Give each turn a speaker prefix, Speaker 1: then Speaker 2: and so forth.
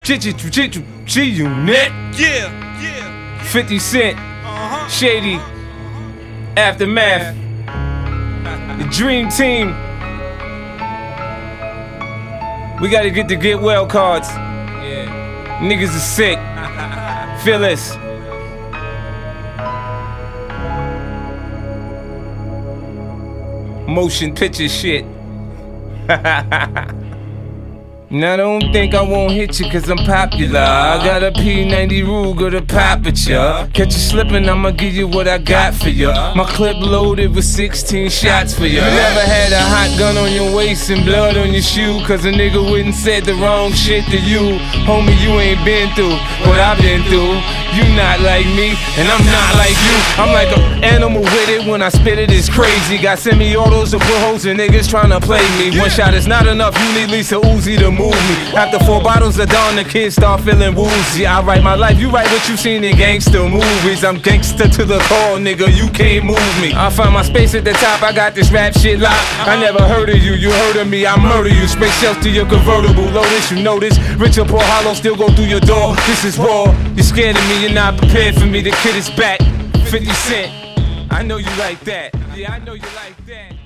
Speaker 1: G-Unit.
Speaker 2: Yeah.
Speaker 1: 50 Cent. Shady. Aftermath. The Dream Team. We gotta get the get well cards.
Speaker 2: Yeah.
Speaker 1: Niggas are sick. Feel us. Motion picture shit. Now don't think I won't hit you cause I'm popular. I got a P90 Ruger to pop at ya. Catch you slipping, I'ma give you what I got for ya. My clip loaded with 16 shots for ya. You never had a hot gun on your waist and blood on your shoe cause a nigga wouldn't said the wrong shit to you. Homie, you ain't been through what I've been through. You not like me, and I'm not like you. I'm like an animal with it when I spit it, it's crazy. Got semi-autos to put holes in niggas tryna play me. One shot is not enough, you need Lisa Uzi to move me. After 4 bottles of Dawn, the kids start feeling woozy. I write my life, you write what you seen in gangster movies. I'm gangster to the core, nigga, you can't move me. I find my space at the top, I got this rap shit locked. I never heard of you, you heard of me, I murder you. Space shells to your convertible, lotus, you know this. Rich or poor, hollow, still go through your door. This is raw, you're scared of me, you're not prepared for me. The kid is back, 50 Cent. I know you like that. Yeah, I know you like that.